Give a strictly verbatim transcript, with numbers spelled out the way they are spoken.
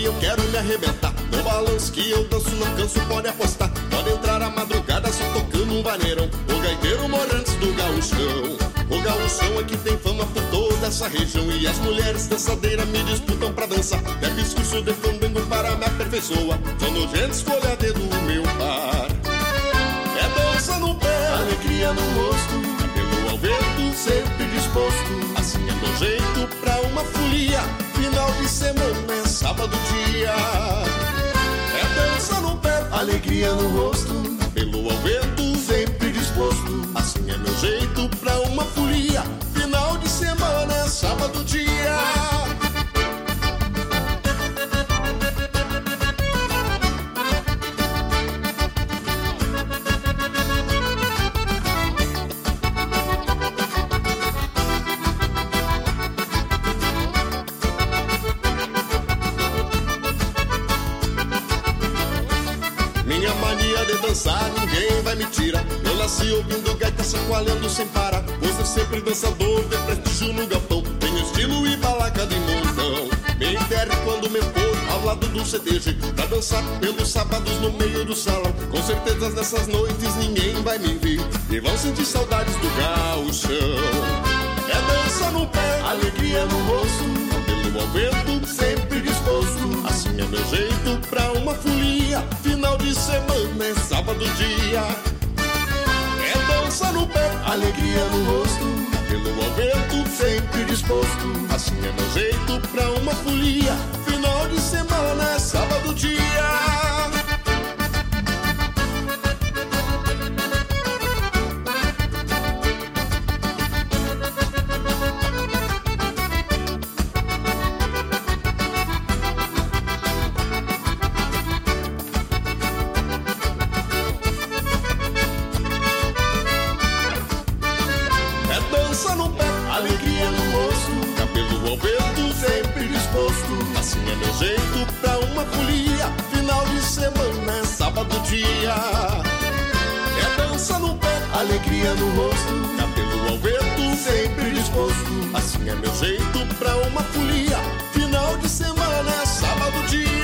eu quero me arrebentar. No balanço que eu danço não canso, pode apostar. Pode entrar a madrugada só tocando um vaneirão. O gaiteiro Morantes do Gauchão. O gauchão é que tem fama por toda essa região. E as mulheres dançadeiras me disputam pra dançar. É discurso de fandango para me aperfeiçoa. Sou nojento, escolha a dedo o meu par. É dança no pé, alegria no rosto, cabelo ao vento, sempre disposto. Assim é meu jeito pra uma folia. Final de semana é sábado dia. É dança no pé, alegria no rosto, cabelo ao vento, sempre disposto. Assim é meu jeito pra uma folia. Final de semana é sábado dia. Dançar, ninguém vai me tirar. Eu nasci ouvindo gaita chacoalhando sem parar. Vou ser sempre dançador, de prestígio no galpão. Tenho estilo e balaca de montão. Me enterre quando me pôr ao lado do C D G pra dançar pelos sábados no meio do salão. Com certeza nessas noites ninguém vai me ver e vão sentir saudades do gauchão. É dança no pé, alegria no rosto, cabelo ao vento, sempre disposto. Assim é meu jeito pra uma folia. Final de semana é sábado dia. É dança no pé, alegria no rosto, cabelo ao vento, sempre disposto. Assim é meu jeito pra uma folia. Final de semana é sábado dia. Jeito pra uma folia. Final de semana é sábado dia. É dança no pé, alegria no rosto, cabelo ao vento, sempre disposto. Assim é meu jeito pra uma folia. Final de semana é sábado dia.